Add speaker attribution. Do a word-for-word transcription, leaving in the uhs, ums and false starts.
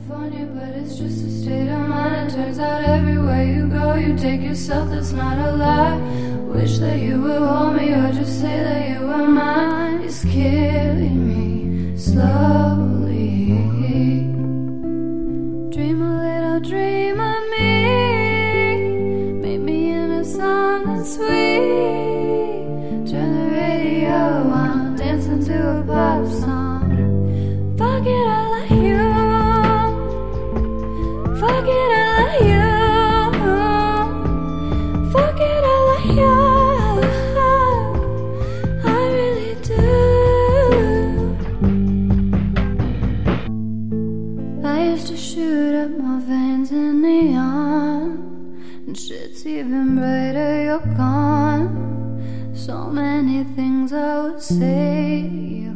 Speaker 1: California, but it's just a state of mind. It turns out everywhere you go, you take yourself, that's not a lie. Wish that you would hold me or just say that you were mine. It's killing me slowly. Dream a little dream of me, make me into something sweet. Turn the radio on, dancing to a pop song. Fuck it, I like you. Fuck it, I like you. Fuck it, I like you. I really do. I used to shoot up my veins in neon, and shit's even brighter, you're gone. So many things I would say.